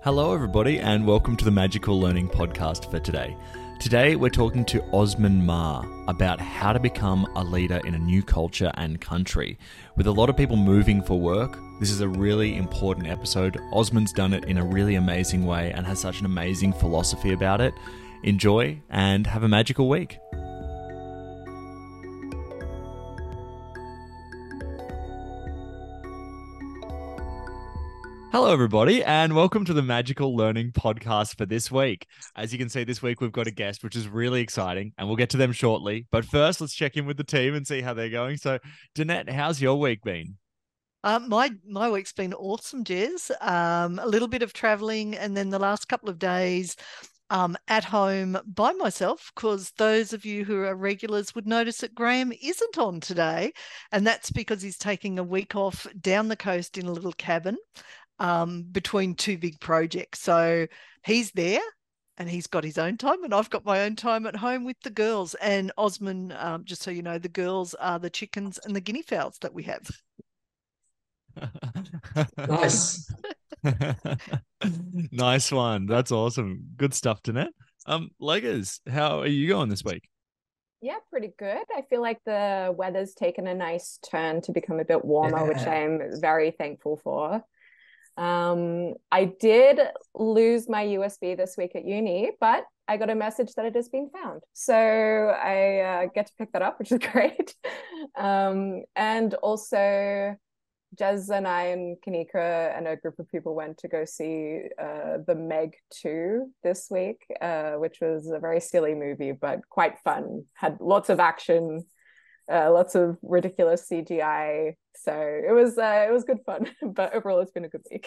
Hello, everybody, and welcome to the Magical Learning Podcast for today. Today, we're talking to Osman Ma about how to become a leader in a new culture and country. With a lot of people moving for work, this is a really important episode. Osman's done it in a really amazing way and has such an amazing philosophy about it. Enjoy and have a magical week. Hello, everybody, and welcome to the Magical Learning Podcast for this week. As you can see, this week we've got a guest, which is really exciting, and we'll get to them shortly. But first, let's check in with the team and see how they're going. So, Danette, how's your week been? My week's been awesome, Jez. A little bit of traveling, and then the last couple of days at home by myself, because those of you who are regulars would notice that Graham isn't on today, and that's because he's taking a week off down the coast in a little cabin between two big projects. So he's there and he's got his own time, and I've got my own time at home with the girls. And Osman, just so you know, the girls are the chickens and the guinea fowls that we have. Nice. Nice one. That's awesome. Good stuff, Danette. Leggers, how are you going this week? Yeah, pretty good. I feel like the weather's taken a nice turn to become a bit warmer, which I'm very thankful for. I did lose my USB this week at uni, but I got a message that it has been found. So I get to pick that up, which is great. And also Jez and I and Kanika and a group of people went to go see the Meg 2 this week, which was a very silly movie, but quite fun. Had lots of action, lots of ridiculous CGI. So it was good fun, but overall it's been a good week.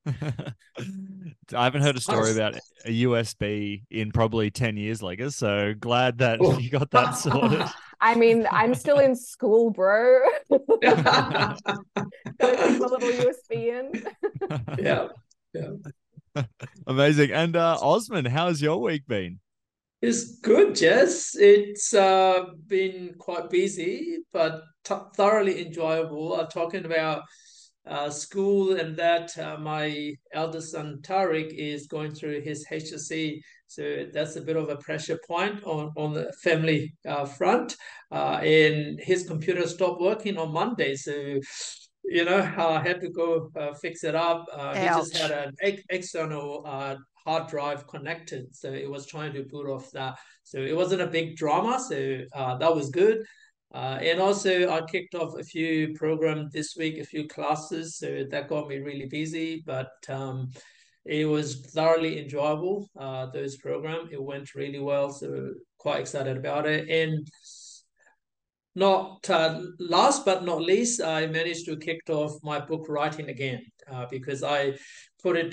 I haven't heard a story about a USB in probably 10 years, Leggers, so glad that you got that sorted. I mean, I'm still in school, bro. Gotta take my little USB in. Yeah. Amazing. And Osman, how's your week been? It's good, Jess. It's been quite busy, but thoroughly enjoyable. Talking about school and that my eldest son Tariq is going through his HSC, so that's a bit of a pressure point on the family front. And his computer stopped working on Monday, so I had to go fix it up. He just had an external hard drive connected, so it was trying to boot off that. So it wasn't a big drama, so that was good. And also I kicked off a few programs this week, a few classes, so that got me really busy, but it was thoroughly enjoyable, those programs. It went really well, so quite excited about it. And not last but not least, I managed to kick off my book writing again, because I put it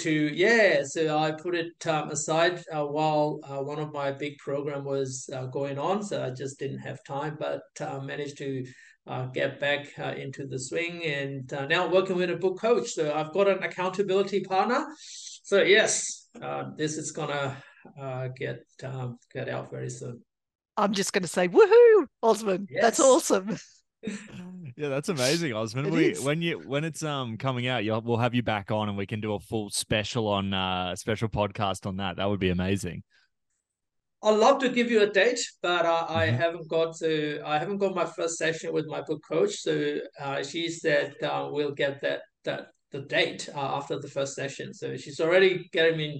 aside while one of my big program was going on, so I just didn't have time, but managed to get back into the swing, and now working with a book coach, so I've got an accountability partner. So yes, this is gonna get out very soon. I'm just going to say, woohoo, Osman. Yes. That's awesome. Yeah, that's amazing, Osman. When it's coming out, we'll have you back on, and we can do a full special special podcast on that. That would be amazing. I'd love to give you a date, but I haven't got my first session with my book coach. So she said we'll get the date after the first session. So she's already getting me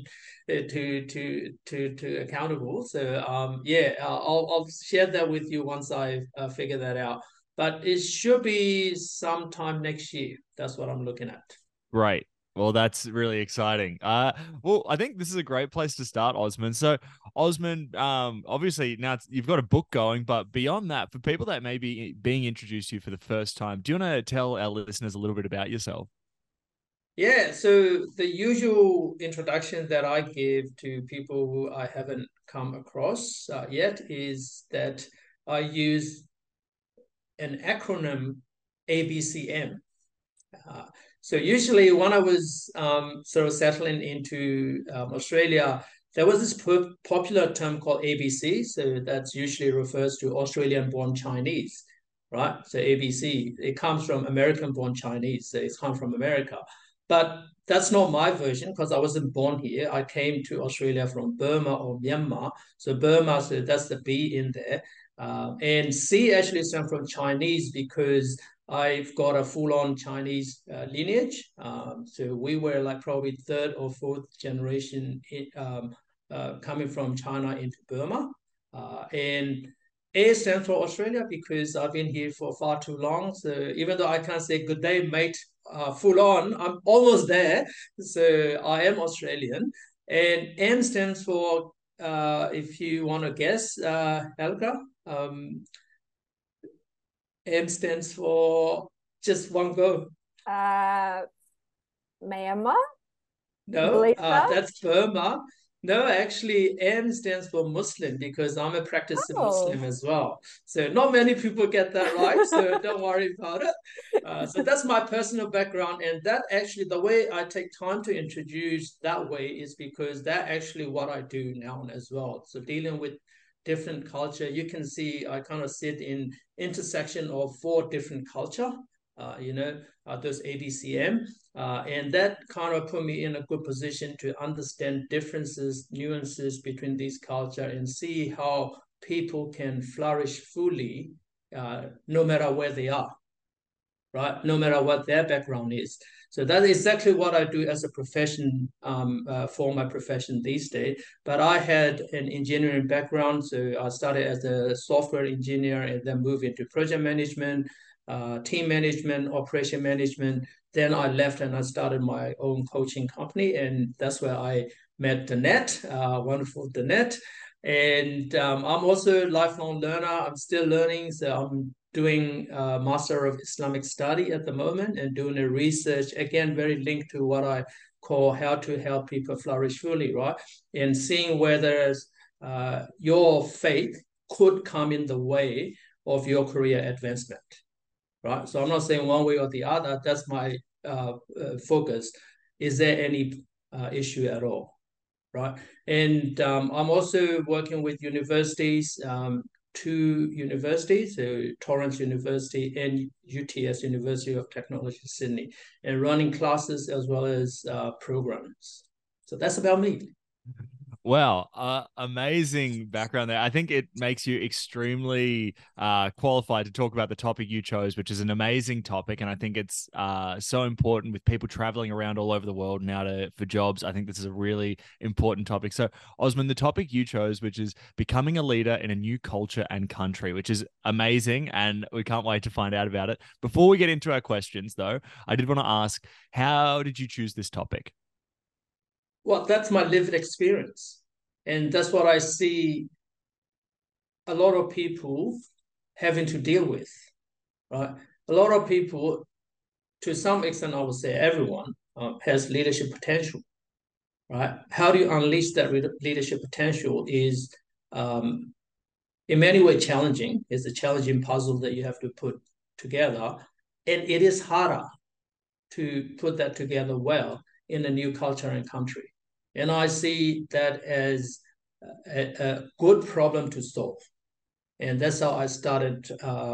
to accountable. So I'll share that with you once I figure that out. But it should be sometime next year. That's what I'm looking at. Great. Well, that's really exciting. Well, I think this is a great place to start, Osman. So, Osman, obviously now you've got a book going, but beyond that, for people that may be being introduced to you for the first time, do you want to tell our listeners a little bit about yourself? Yeah, so the usual introduction that I give to people who I haven't come across yet is that I use an acronym ABCM. So usually when I was sort of settling into Australia, there was this popular term called ABC. So that's usually refers to Australian-born Chinese, right? So ABC, it comes from American-born Chinese. So it's come from America. But that's not my version because I wasn't born here. I came to Australia from Burma or Myanmar. So Burma, so that's the B in there. And C actually stands from Chinese because I've got a full-on Chinese lineage. So we were like probably third or fourth generation coming from China into Burma. And A stands for Australia because I've been here for far too long. So even though I can't say good day, mate, full on, I'm almost there. So I am Australian. And M stands for, if you want to guess, Helga, M stands for just one go. Myanmar? No, that's Burma. No, actually, M stands for Muslim because I'm a practicing Muslim as well. So not many people get that right. So don't worry about it. So that's my personal background, and that actually the way I take time to introduce that way is because that actually what I do now as well. So dealing with different culture, you can see I kind of sit in intersection of four different culture. Those ABCM. And that kind of put me in a good position to understand differences, nuances between these cultures and see how people can flourish fully no matter where they are, right? No matter what their background is. So that is exactly what I do as a profession for my profession these days. But I had an engineering background. So I started as a software engineer and then moved into project management, team management, operation management. Then I left and I started my own coaching company. And that's where I met Danette, wonderful Danette. And I'm also a lifelong learner. I'm still learning. So I'm doing a Master of Islamic Study at the moment and doing a research, again, very linked to what I call how to help people flourish fully, right? And seeing whether your faith could come in the way of your career advancement, right? So I'm not saying one way or the other. That's my focus. Is there any issue at all? Right. And I'm also working with universities, two universities, so Torrens University and UTS, University of Technology, Sydney, and running classes as well as programs. So that's about me. Wow, amazing background there. I think it makes you extremely qualified to talk about the topic you chose, which is an amazing topic. And I think it's so important with people traveling around all over the world now for jobs. I think this is a really important topic. So, Osman, the topic you chose, which is becoming a leader in a new culture and country, which is amazing. And we can't wait to find out about it. Before we get into our questions, though, I did want to ask, how did you choose this topic? Well, that's my lived experience. And that's what I see a lot of people having to deal with, right? A lot of people, to some extent, I would say everyone has leadership potential, right? How do you unleash that leadership potential is in many ways challenging. It's a challenging puzzle that you have to put together. And it is harder to put that together well in a new culture and country. And I see that as a good problem to solve. And that's how I started,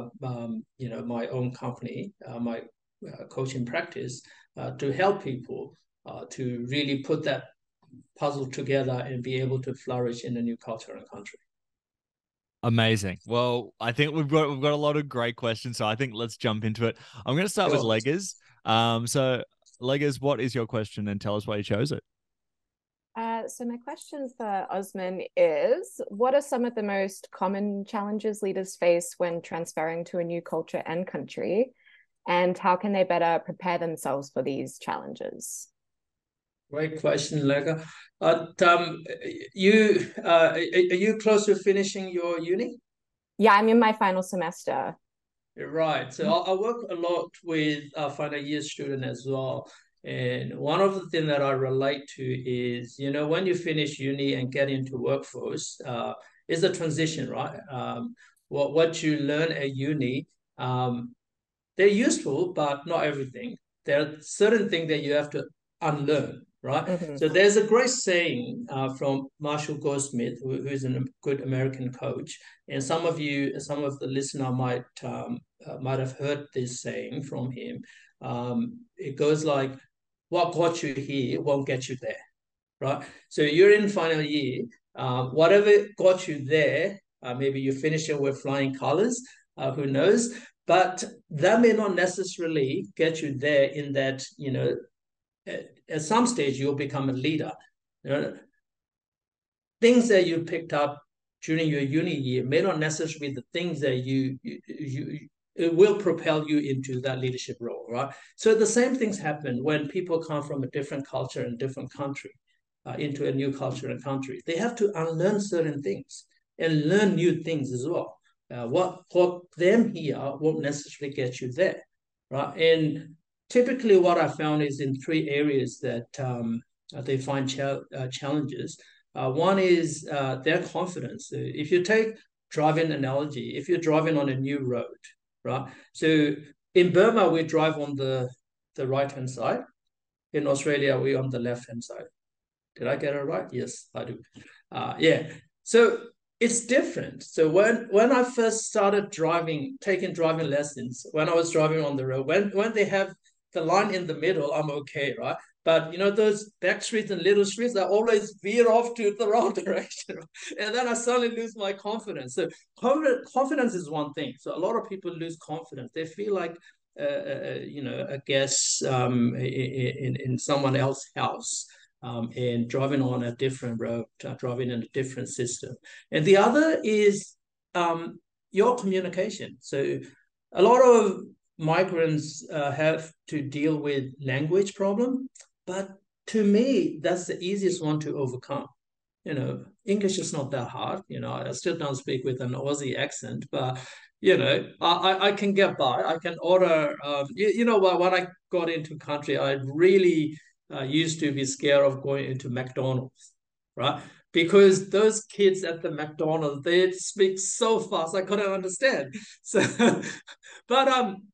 my own company, my coaching practice, to help people to really put that puzzle together and be able to flourish in a new culture and country. Amazing. Well, I think we've got a lot of great questions, so I think let's jump into it. I'm going to start with Leggers. So Leggers, what is your question, and tell us why you chose it? So my question for Osman is, what are some of the most common challenges leaders face when transferring to a new culture and country, and how can they better prepare themselves for these challenges? Great question, Lega. Are you close to finishing your uni? Yeah, I'm in my final semester. Right. So I work a lot with final year student as well. And one of the things that I relate to is, when you finish uni and get into workforce, is a transition, right? What you learn at uni, they're useful, but not everything. There are certain things that you have to unlearn, right? Mm-hmm. So there's a great saying from Marshall Goldsmith, who's a good American coach, and some of the listener might have heard this saying from him. It goes like, what got you here won't get you there, right? So you're in final year, whatever got you there, maybe you're finishing with flying colors, who knows? But that may not necessarily get you there in that, at some stage you'll become a leader. Things that you picked up during your uni year may not necessarily be the things that it will propel you into that leadership role, right? So the same things happen when people come from a different culture and different country into a new culture and country. They have to unlearn certain things and learn new things as well. What got them here won't necessarily get you there, right? And typically what I found is in three areas that they find challenges. One is their confidence. If you take driving analogy, if you're driving on a new road, right? So in Burma, we drive on the right-hand side. In Australia, we're on the left-hand side. Did I get it right? Yes, I do. Yeah. So it's different. So when I first started taking driving lessons, when I was driving on the road, when they have the line in the middle, I'm okay, right? But those back streets and little streets, I always veer off to the wrong direction, and then I suddenly lose my confidence. So confidence is one thing. So a lot of people lose confidence. They feel like a guest in someone else's house. And driving on a different road, driving in a different system. And the other is your communication. So a lot of migrants have to deal with language problem, but to me, that's the easiest one to overcome. English is not that hard. I still don't speak with an Aussie accent, but I can get by. I can order. When I got into country, I really used to be scared of going into McDonald's, right? Because those kids at the McDonald's, they speak so fast, I couldn't understand. So, but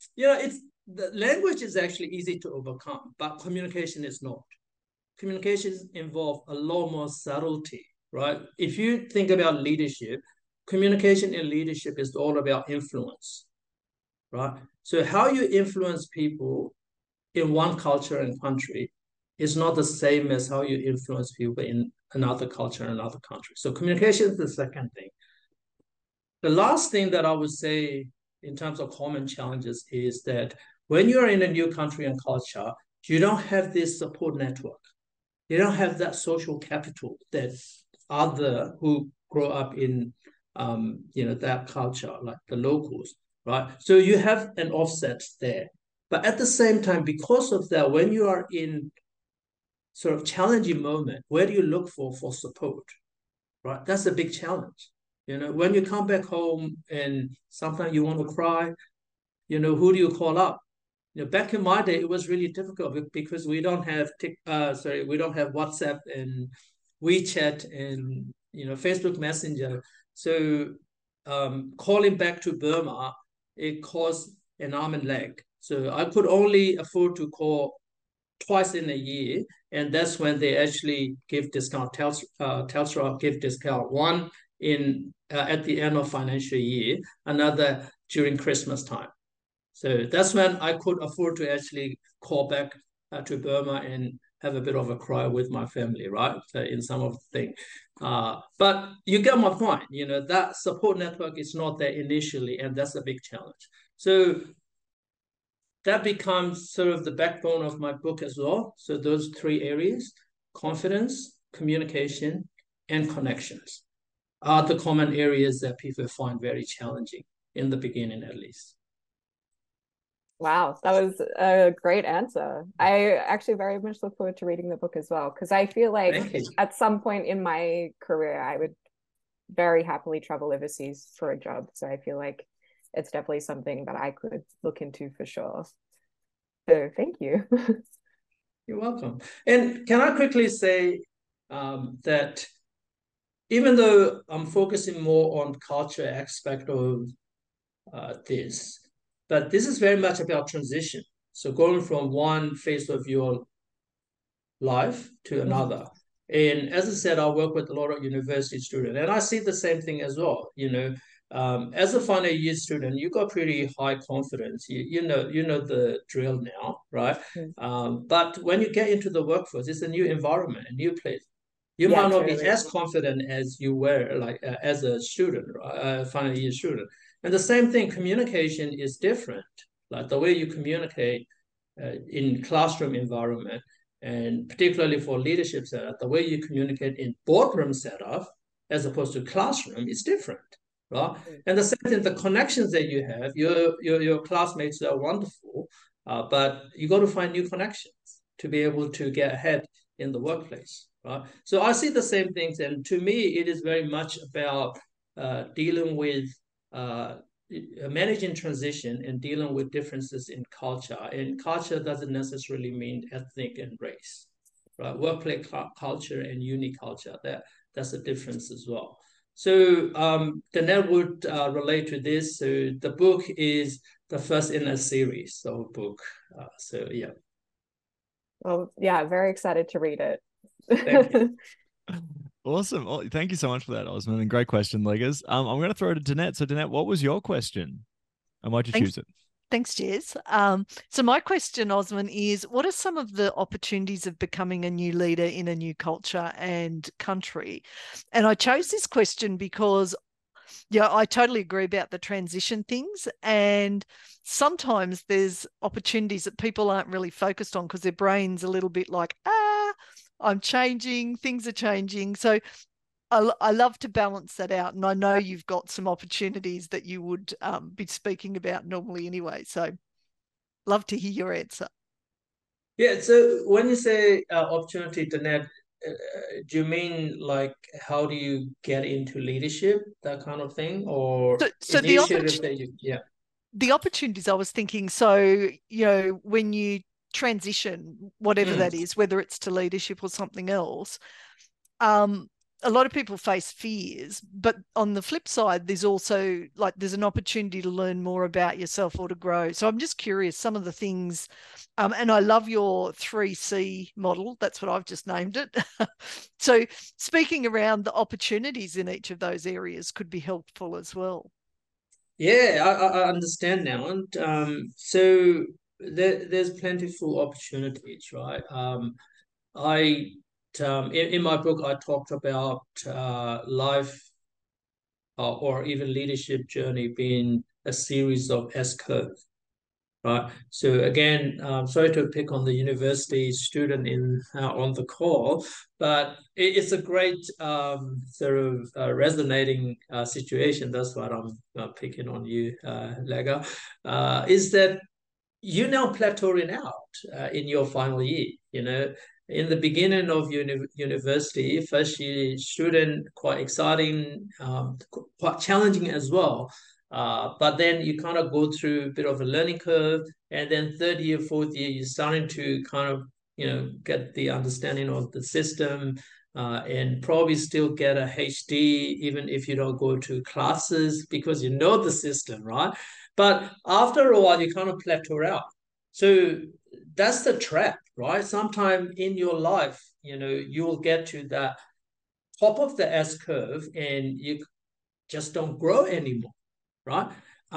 the language is actually easy to overcome, but communication is not. Communications involve a lot more subtlety, right? If you think about leadership, communication in leadership is all about influence, right? So how you influence people in one culture and country is not the same as how you influence people in another culture and another country. So communication is the second thing. The last thing that I would say in terms of common challenges is that when you're in a new country and culture, you don't have this support network. You don't have that social capital that other who grow up in that culture, like the locals, right? So you have an offset there. But at the same time, because of that, when you are in sort of challenging moment, where do you look for support, right? That's a big challenge. When you come back home and sometimes you want to cry, who do you call up? Back in my day, it was really difficult because we don't have WhatsApp and WeChat and Facebook Messenger. So calling back to Burma, it cost an arm and leg. So I could only afford to call twice in a year, and that's when they actually give discount. Telstra give discount, one at the end of financial year, another during Christmas time. So that's when I could afford to actually call back to Burma and have a bit of a cry with my family, right? In some of the things. But you get my point. That support network is not there initially, and that's a big challenge. So that becomes sort of the backbone of my book as well. So those three areas, confidence, communication, and connections, are the common areas that people find very challenging in the beginning, at least. Wow, that was a great answer. I actually very much look forward to reading the book as well, because I feel like at some point in my career, I would very happily travel overseas for a job. So I feel like it's definitely something that I could look into for sure. So thank you. You're welcome. And can I quickly say that even though I'm focusing more on culture aspect of this, but this is very much about transition. So going from one phase of your life to another. And as I said, I work with a lot of university students, and I see the same thing as well. as a final year student, you got pretty high confidence. You know the drill now, right? But when you get into the workforce, it's a new environment, a new place. You might not be as confident as you were like as a student, right? Final year student. And the same thing, communication is different. Like the way you communicate in classroom environment, and particularly for leadership setup, the way you communicate in boardroom setup as opposed to classroom is different, right? And the same thing, the connections that you have, your classmates are wonderful, but you got to find new connections to be able to get ahead in the workplace, right? So I see the same things, and to me, it is very much about dealing with managing transition and dealing with differences in culture. And culture doesn't necessarily mean ethnic and race, right? Workplace culture and unique culture, that's a difference as well. So Danette would relate to this. So the book is the first in a series of book. So yeah. Well, yeah, very excited to read it. Thank you. Awesome. Oh, thank you so much for that, Osman. And great question, Leggers. I'm going to throw it to Danette. So, Danette, what was your question? And why'd you choose it? Thanks, Jez. So my question, Osman, is what are some of the opportunities of becoming a new leader in a new culture and country? And I chose this question because I totally agree about the transition things. And sometimes there's opportunities that people aren't really focused on because their brain's a little bit like, I'm changing, things are changing. So I love to balance that out. And I know you've got some opportunities that you would be speaking about normally anyway. So love to hear your answer. Yeah, so when you say opportunity, Danette, do you mean like how do you get into leadership, that kind of thing, or so initiatives that you, yeah. The opportunities I was thinking, so, when you transition, whatever that is, whether it's to leadership or something else, a lot of people face fears, but on the flip side, there's also there's an opportunity to learn more about yourself or to grow. So I'm just curious, some of the things, and I love your 3C model. That's what I've just named it. So speaking around the opportunities in each of those areas could be helpful as well. Yeah, I understand now. And so there's plentiful opportunities, right? In my book, I talked about life or even leadership journey being a series of S-curves, right? So again, sorry to pick on the university student on the call, but it's a great sort of resonating situation. That's what I'm picking on you, Lega, is that you're now plateauing out in your final year, in the beginning of university, first year student, quite exciting, quite challenging as well. But then you kind of go through a bit of a learning curve, and then third year, fourth year, you're starting to kind of, get the understanding of the system, and probably still get a HD, even if you don't go to classes because you know the system, right? But after a while, you kind of plateau out. So that's the trap, right? Sometime in your life, you will get to that top of the S curve and you just don't grow anymore, right?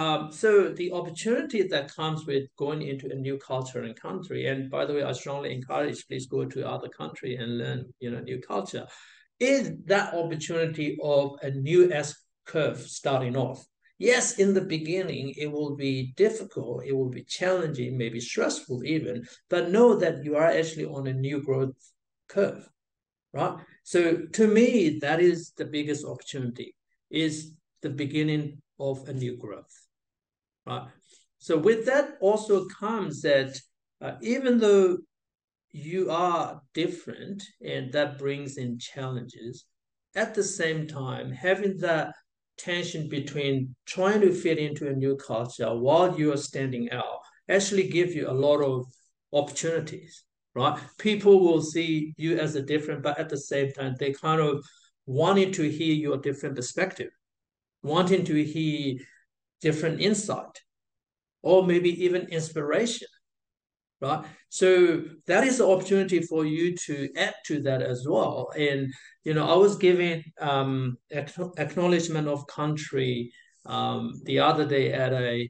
So the opportunity that comes with going into a new culture and country, and by the way, I strongly encourage, please go to other country and learn, new culture, is that opportunity of a new S curve starting off. Yes, in the beginning, it will be difficult, it will be challenging, maybe stressful even, but know that you are actually on a new growth curve, right? So to me, that is the biggest opportunity, is the beginning of a new growth, right? So with that also comes that even though you are different and that brings in challenges, at the same time, having that tension between trying to fit into a new culture while you are standing out actually gives you a lot of opportunities, right? People will see you as a different, but at the same time, they kind of wanting to hear your different perspective, wanting to hear different insight, or maybe even inspiration, right? So that is the opportunity for you to add to that as well. And, I was giving acknowledgement of country the other day at a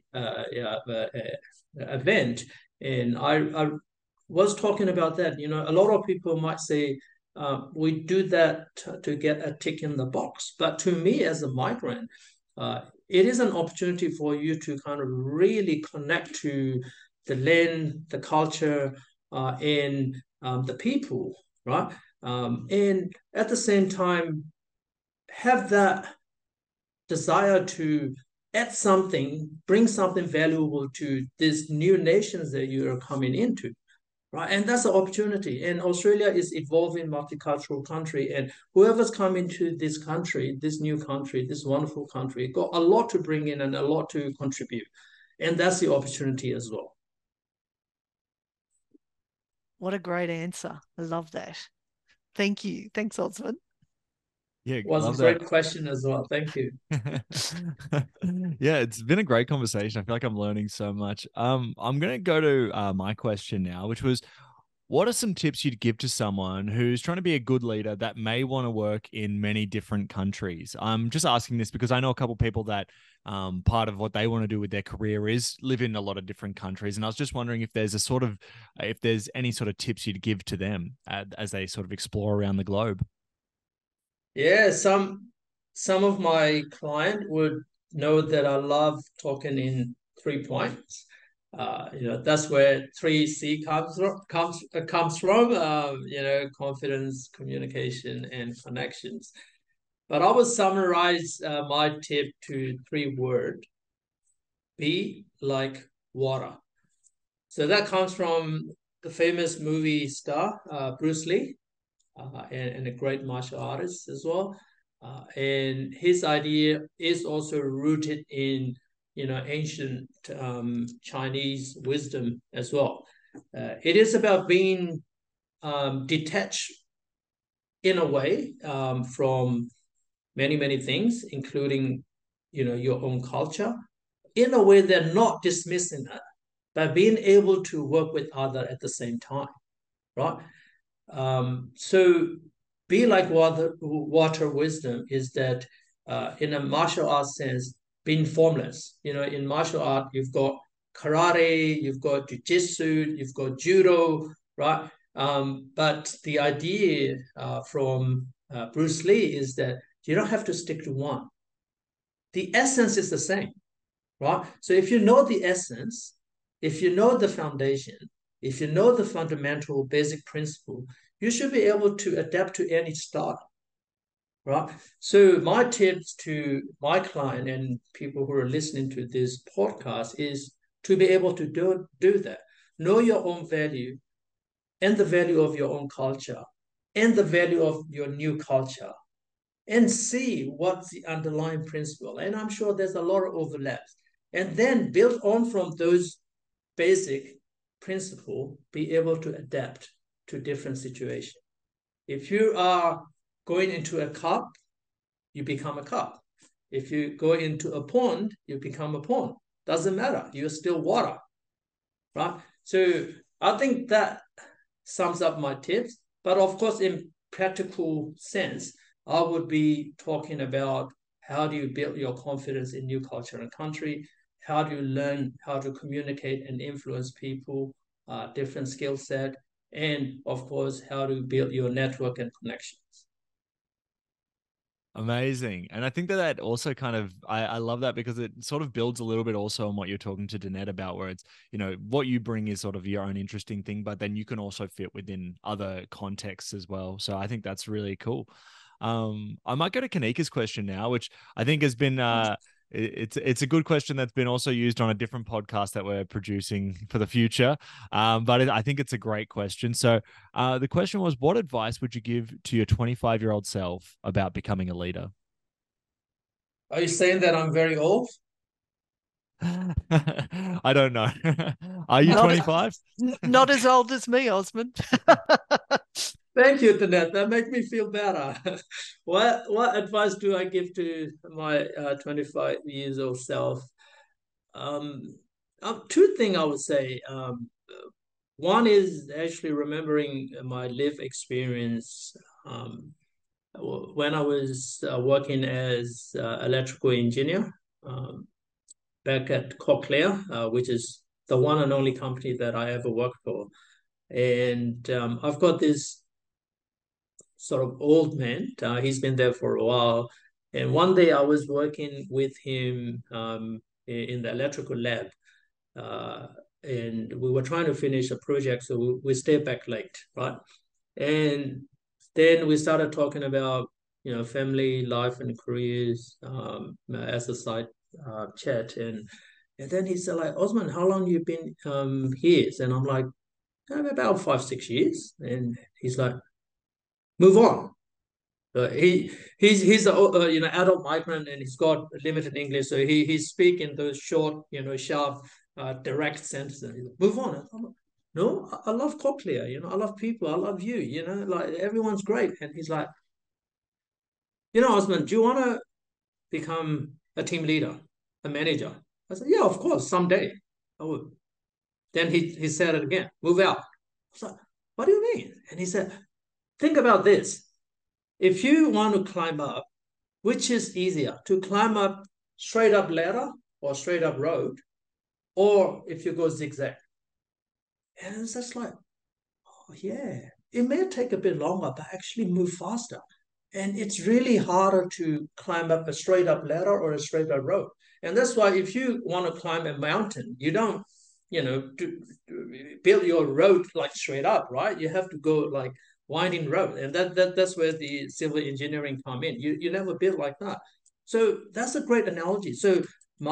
event, and I was talking about that. You know, a lot of people might say we do that to get a tick in the box, but to me as a migrant, it is an opportunity for you to kind of really connect to the land, the culture, and the people, right? And at the same time, have that desire to add something, bring something valuable to these new nations that you are coming into, right? And that's an opportunity. And Australia is evolving multicultural country, and whoever's coming to this country, this new country, this wonderful country, got a lot to bring in and a lot to contribute. And that's the opportunity as well. What a great answer. I love that. Thank you. Thanks, Osman. Yeah, Was love a great that. question as well. Thank you. Yeah, it's been a great conversation. I feel like I'm learning so much. I'm gonna go to my question now, which was, what are some tips you'd give to someone who's trying to be a good leader that may want to work in many different countries? I'm just asking this because I know a couple of people that part of what they want to do with their career is live in a lot of different countries. And I was just wondering if there's if there's any sort of tips you'd give to them as they sort of explore around the globe. Yeah, some of my client would know that I love talking in 3 points. You know, that's where 3C comes from. You know, confidence, communication, and connections. But I would summarize my tip to 3 words: be like water. So that comes from the famous movie star Bruce Lee, and a great martial artist as well. And his idea is also rooted in, you know, ancient Chinese wisdom as well. It is about being detached in a way from many things, including, you know, your own culture, in a way they're not dismissing it, but being able to work with other at the same time, right? So be like water wisdom is that in a martial arts sense, being formless. You know, in martial art, you've got karate, you've got jujitsu, you've got judo, right? But the idea from Bruce Lee is that you don't have to stick to one. The essence is the same, right? So if you know the essence, if you know the foundation, if you know the fundamental basic principle, you should be able to adapt to any style, right? So my tips to my client and people who are listening to this podcast is to be able to do that. Know your own value and the value of your own culture and the value of your new culture, and see what's the underlying principle. And I'm sure there's a lot of overlaps. And then build on from those basic principle, be able to adapt to different situations. If you are going into a cup, you become a cup. If you go into a pond, you become a pond. Doesn't matter. You're still water, right? So I think that sums up my tips. But of course, in practical sense, I would be talking about how do you build your confidence in new culture and country? How do you learn how to communicate and influence people, different skill set? And of course, how to build your network and connections. Amazing. And I think that also kind of, I love that because it sort of builds a little bit also on what you're talking to Danette about, where it's, you know, what you bring is sort of your own interesting thing, but then you can also fit within other contexts as well. So I think that's really cool. I might go to Kanika's question now, which I think has been, it's a good question that's been also used on a different podcast that we're producing for the future. But I think it's a great question. So the question was, what advice would you give to your 25-year-old self about becoming a leader? Are you saying that I'm very old? I don't know. Are you 25? Not as old as me, Osmond. Thank you, Danette. That makes me feel better. What advice do I give to my 25 years old self? Um, Two things I would say. One is actually remembering my life experience when I was working as electrical engineer back at Cochlear, which is the one and only company that I ever worked for. And I've got this sort of old man. He's been there for a while. And one day I was working with him in the electrical lab. And we were trying to finish a project, so we stayed back late, right? And then we started talking about, family life and careers as a side chat. And then he said, like, Osman, how long you been here? And I'm like, about 5-6 years. And he's like, move on. He's a adult migrant, and he's got limited English, so he's speaking those short, sharp, direct sentences. Move on. I'm like, no, I love Cochlear. I love people. I love you. Like everyone's great. And he's like, Osman, do you want to become a team leader, a manager? I said, yeah, of course, someday I would. Then he said it again. Move out. I was like, what do you mean? And he said, think about this. If you want to climb up, which is easier, to climb up straight up ladder or straight up road, or if you go zigzag? And it's just like, oh yeah, it may take a bit longer, but actually move faster. And it's really harder to climb up a straight up ladder or a straight up road. And that's why if you want to climb a mountain, you don't, build your road like straight up, right? You have to go like winding road, and that's where the civil engineering come in. You never build like that. So that's a great analogy. So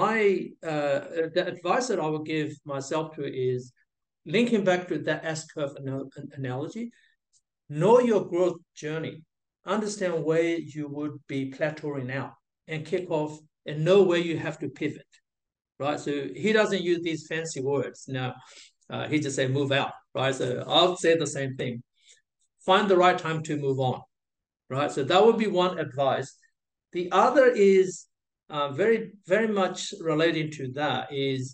the advice that I would give myself to is linking back to that S-curve analogy. Know your growth journey, understand where you would be plateauing out, and kick off, and know where you have to pivot, right? So he doesn't use these fancy words. Now, he just say move out, right? So I'll say the same thing. Find the right time to move on, right? So that would be one advice. The other is very, very much relating to that is,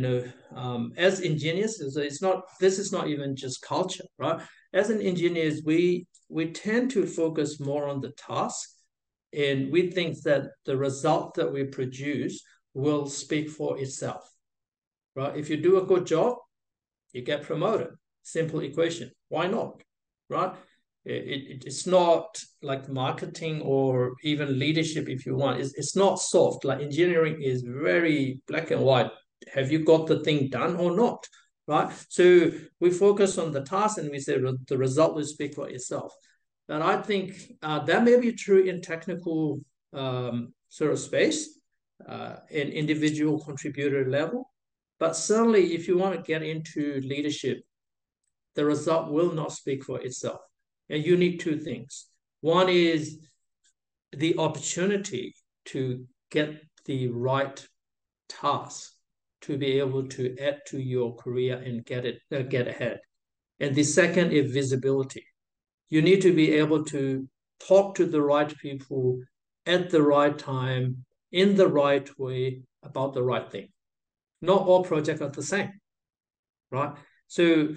as engineers, so this is not even just culture, right? As an engineers, we tend to focus more on the task, and we think that the result that we produce will speak for itself, right? If you do a good job, you get promoted. Simple equation. Why not? Right? It's not like marketing or even leadership, if you want. It's not soft. Like engineering is very black and white. Have you got the thing done or not? Right? So we focus on the task, and we say the result will speak for itself. And I think that may be true in technical sort of space, in individual contributor level. But certainly, if you want to get into leadership, the result will not speak for itself. And you need two things. One is the opportunity to get the right task to be able to add to your career and get ahead. And the second is visibility. You need to be able to talk to the right people at the right time, in the right way, about the right thing. Not all projects are the same, right? So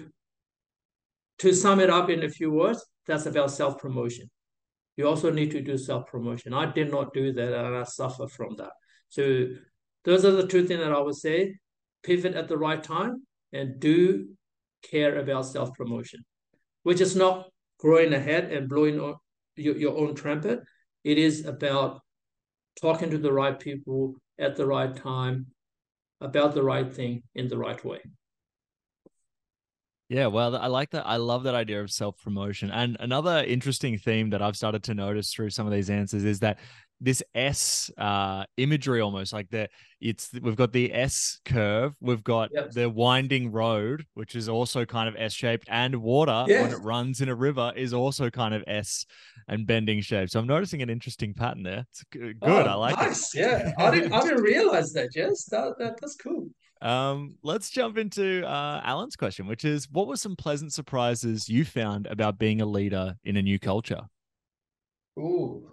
to sum it up in a few words, that's about self-promotion. You also need to do self-promotion. I did not do that, and I suffer from that. So those are the two things that I would say. Pivot at the right time, and do care about self-promotion, which is not growing ahead and blowing your own trumpet. It is about talking to the right people at the right time about the right thing in the right way. Yeah, well, I like that. I love that idea of self-promotion. And another interesting theme that I've started to notice through some of these answers is that this S imagery, almost like we've got the S curve, we've got the winding road, which is also kind of S-shaped, and water when it runs in a river is also kind of S and bending shape. So I'm noticing an interesting pattern there. It's good. I like nice. It. Yeah, I didn't realize that, Jess. That's cool. Let's jump into Alan's question, which is, what were some pleasant surprises you found about being a leader in a new culture? Ooh.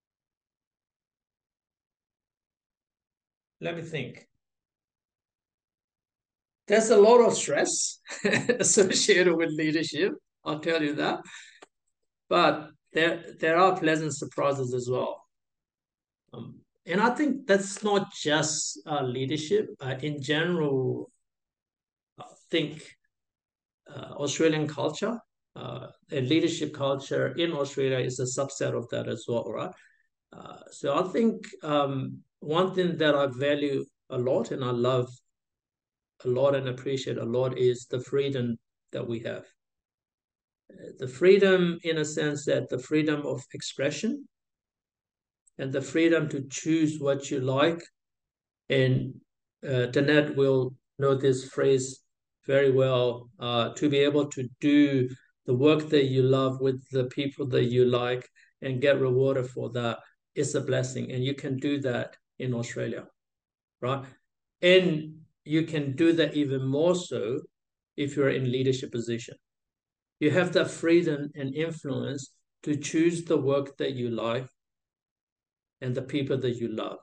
Let me think. There's a lot of stress associated with leadership, I'll tell you that. But there are pleasant surprises as well. and I think that's not just leadership. In general, I think Australian culture and leadership culture in Australia is a subset of that as well, right? So I think one thing that I value a lot and I love a lot and appreciate a lot is the freedom that we have. The freedom, in a sense, that the freedom of expression and the freedom to choose what you like. And Danette will know this phrase very well, to be able to do the work that you love with the people that you like and get rewarded for that is a blessing. And you can do that in Australia, right? And you can do that even more so if you're in leadership position. You have that freedom and influence to choose the work that you like and the people that you love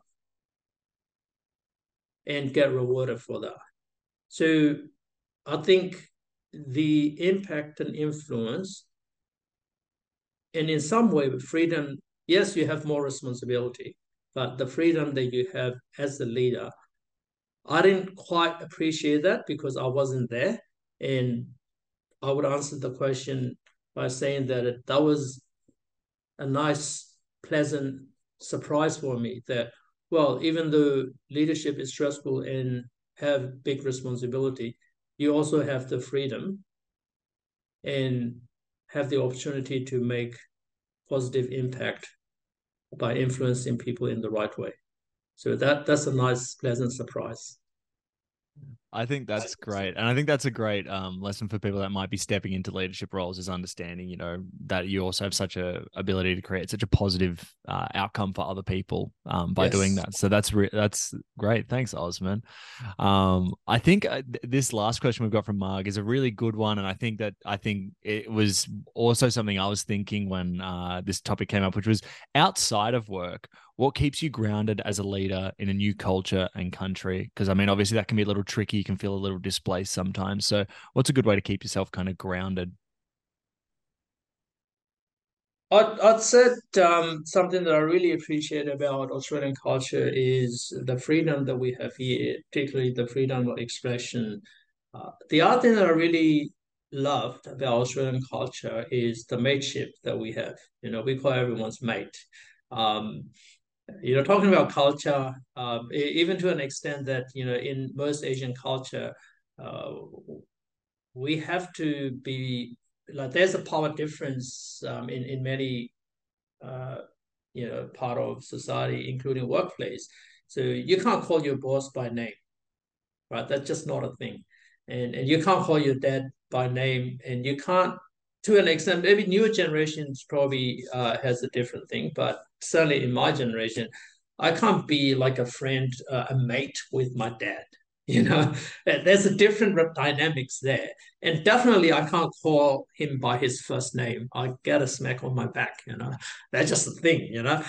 and get rewarded for that. So I think the impact and influence, and in some way, freedom, yes, you have more responsibility, but the freedom that you have as a leader, I didn't quite appreciate that because I wasn't there. And I would answer the question by saying that that was a nice, pleasant surprise for me that, well, even though leadership is stressful and have big responsibility, you also have the freedom and have the opportunity to make positive impact by influencing people in the right way. So that's a nice, pleasant surprise. I think that's great. And I think that's a great lesson for people that might be stepping into leadership roles, is understanding, you know, that you also have such a ability to create such a positive outcome for other people by doing that. So that's great. Thanks, Osman. I think this last question we've got from Marg is a really good one. And I think it was also something I was thinking when this topic came up, which was outside of work, what keeps you grounded as a leader in a new culture and country? Because, I mean, obviously that can be a little tricky. You can feel a little displaced sometimes. So what's a good way to keep yourself kind of grounded? I'd said something that I really appreciate about Australian culture is the freedom that we have here, particularly the freedom of expression. The other thing that I really loved about Australian culture is the mateship that we have. You know, we call everyone's mate. Talking about culture, even to an extent that, in most Asian culture, we have to be like, there's a power difference in many, part of society, including workplace. So you can't call your boss by name, right? That's just not a thing. And you can't call your dad by name, and you can't, to an extent, maybe newer generations probably has a different thing, but certainly in my generation, I can't be like a friend, a mate with my dad. There's a different dynamics there, and definitely I can't call him by his first name. I get a smack on my back. That's just the thing.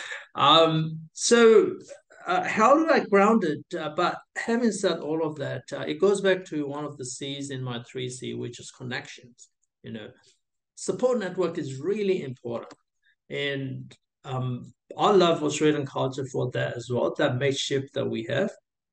So how do I ground it? But having said all of that, it goes back to one of the C's in my 3C, which is connections. Support network is really important. And I love Australian culture for that as well, that mateship that we have.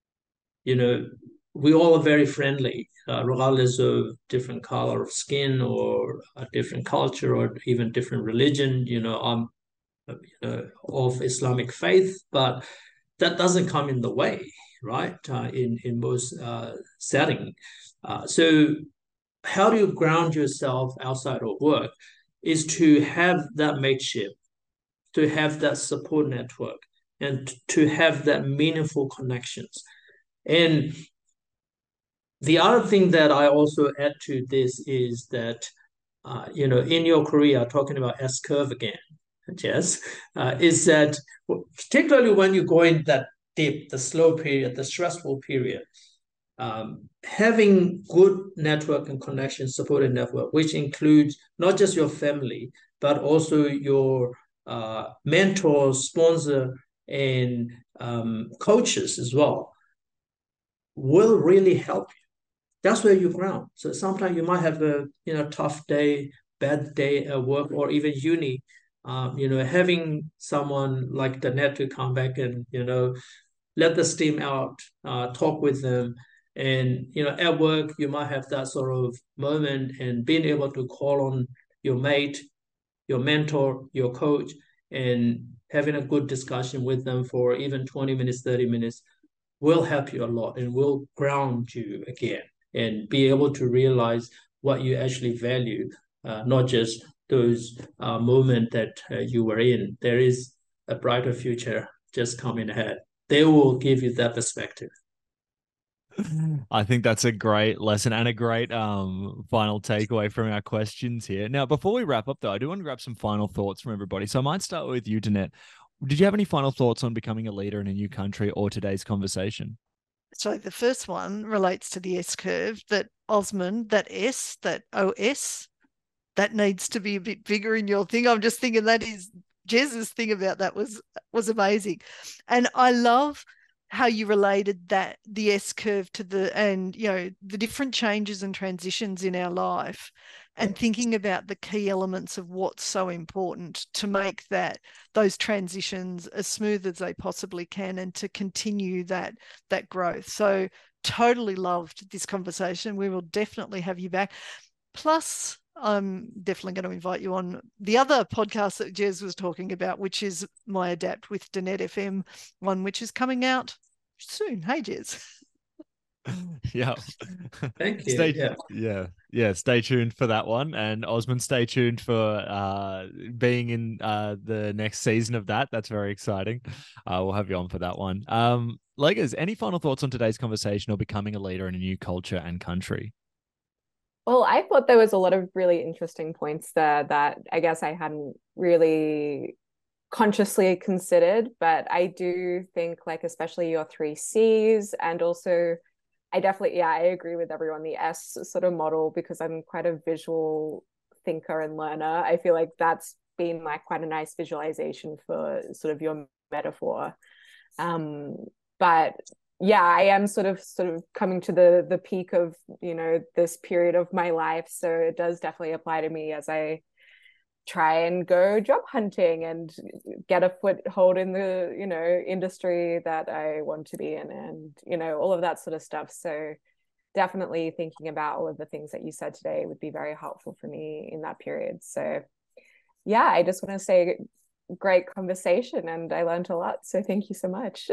We all are very friendly, regardless of different color of skin or a different culture or even different religion. I'm of Islamic faith, but that doesn't come in the way, right? In most settings. So how do you ground yourself outside of work is to have that mateship, to have that support network, and to have that meaningful connections. And the other thing that I also add to this is that, in your career, talking about S-curve again, Jess, is that particularly when you go in that deep, the slow period, the stressful period, having good network and connection, supported network, which includes not just your family, but also your mentors, sponsor, and coaches as well, will really help you. That's where you ground. So sometimes you might have a tough day, bad day at work or even uni, having someone like Danette to come back and, let the steam out, talk with them. And, at work, you might have that sort of moment, and being able to call on your mate, your mentor, your coach, and having a good discussion with them for even 20 minutes, 30 minutes will help you a lot and will ground you again and be able to realize what you actually value, not just those moments that you were in. There is a brighter future just coming ahead. They will give you that perspective. I think that's a great lesson and a great final takeaway from our questions here. Now, before we wrap up, though, I do want to grab some final thoughts from everybody. So I might start with you, Danette. Did you have any final thoughts on becoming a leader in a new country or today's conversation? So the first one relates to the S curve, that Osman, that S, that OS, that needs to be a bit bigger in your thing. I'm just thinking that is Jez's thing about that was amazing. And I love how you related that the S curve to the different changes and transitions in our life, and thinking about the key elements of what's so important to make those transitions as smooth as they possibly can, and to continue that growth. So totally loved this conversation. We will definitely have you back. Plus, I'm definitely going to invite you on the other podcast that Jez was talking about, which is my Adapt with Danette FM one, which is coming out soon. Hey, Jez. Yeah. Thank you. Stay tuned for that one. And Osman, stay tuned for being in the next season of that. That's very exciting. We'll have you on for that one. Legers, any final thoughts on today's conversation or becoming a leader in a new culture and country? Well, I thought there was a lot of really interesting points there that I guess I hadn't really consciously considered, but I do think, like, especially your 3 C's, and also I agree with everyone, the S sort of model, because I'm quite a visual thinker and learner. I feel like that's been like quite a nice visualization for sort of your metaphor. But yeah, I am sort of coming to the peak of, this period of my life. So it does definitely apply to me as I try and go job hunting and get a foothold in the, industry that I want to be in, and, all of that sort of stuff. So definitely thinking about all of the things that you said today would be very helpful for me in that period. So yeah, I just want to say great conversation, and I learned a lot. So thank you so much.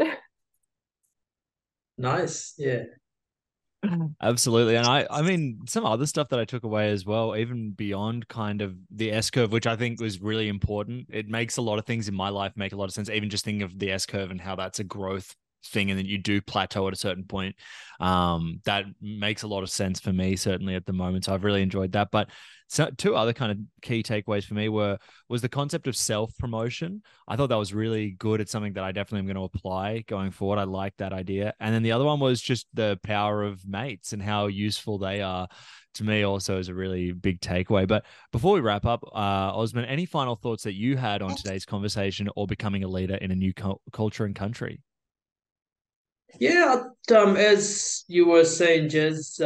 Nice. Yeah. Absolutely. And I mean, some other stuff that I took away as well, even beyond kind of the S curve, which I think was really important. It makes a lot of things in my life make a lot of sense, even just thinking of the S curve and how that's a growth thing, and then you do plateau at a certain point. That makes a lot of sense for me, certainly at the moment. So I've really enjoyed that. But so 2 other kind of key takeaways for me was the concept of self-promotion. I thought that was really good. It's something that I definitely am going to apply going forward. I like that idea. And then the other one was just the power of mates and how useful they are to me, also is a really big takeaway. But before we wrap up, Osman, any final thoughts that you had on today's conversation or becoming a leader in a new culture and country? Yeah, as you were saying, Jez,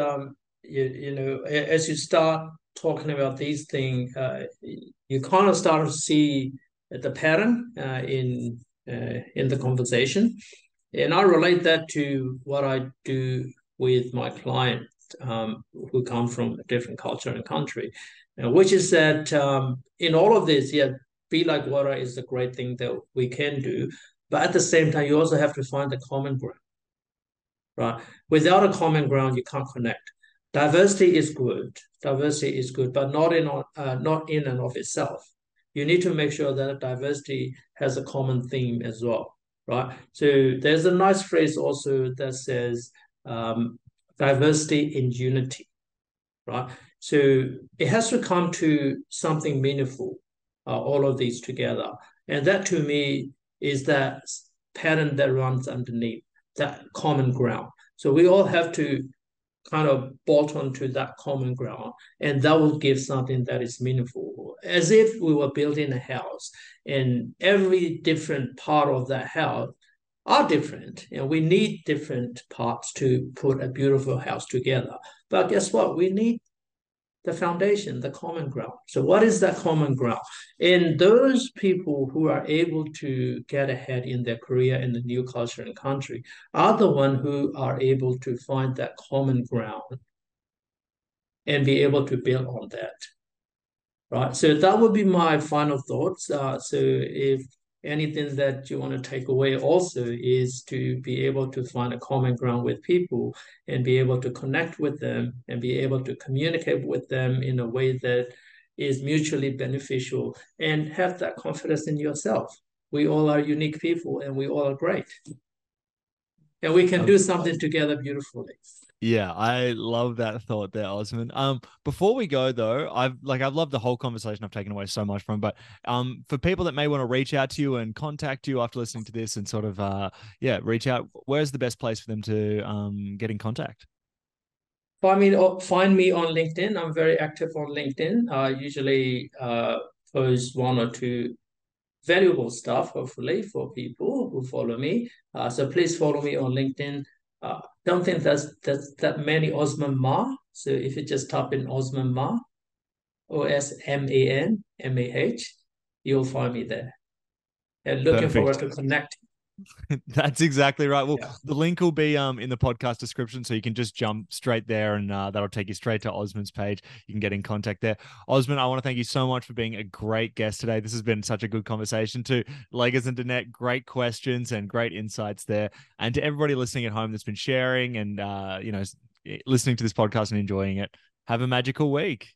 as you start talking about these things, you kind of start to see the pattern in the conversation, and I relate that to what I do with my clients who come from a different culture and country, which is that in all of this, yeah, be like water is a great thing that we can do, but at the same time, you also have to find the common ground. Right. Without a common ground, you can't connect. Diversity is good. Diversity is good, but not in and of itself. You need to make sure that diversity has a common theme as well, right? So there's a nice phrase also that says diversity in unity, right? So it has to come to something meaningful, all of these together. And that to me is that pattern that runs underneath, that common ground. So we all have to kind of bolt onto that common ground, and that will give something that is meaningful, as if we were building a house, and every different part of that house are different, and we need different parts to put a beautiful house together. But guess what? We need the foundation, the common ground. So what is that common ground? And those people who are able to get ahead in their career in the new culture and country are the ones who are able to find that common ground and be able to build on that. Right. So that would be my final thoughts. So if anything that you want to take away also is to be able to find a common ground with people and be able to connect with them and be able to communicate with them in a way that is mutually beneficial and have that confidence in yourself. We all are unique people and we all are great. And we can do something together beautifully. Yeah, I love that thought there, Osman. Before we go though, I've loved the whole conversation. I've taken away so much from, but for people that may want to reach out to you and contact you after listening to this and sort of reach out, where's the best place for them to get in contact? Find me on LinkedIn. I'm very active on LinkedIn. I usually post one or two valuable stuff, hopefully, for people who follow me. So please follow me on LinkedIn. Don't think that's that many Osman Ma. So if you just type in Osman Ma, OSMANMAH, you'll find me there. And looking forward to connecting. That's exactly right. Well, Yeah. the link will be in the podcast description, so you can just jump straight there, and that'll take you straight to Osman's page. You can get in contact there. Osman, I want to thank you so much for being a great guest today. This has been such a good conversation too. Legers and Danette, great questions and great insights there. And to everybody listening at home that's been sharing and listening to this podcast and enjoying it, have a magical week.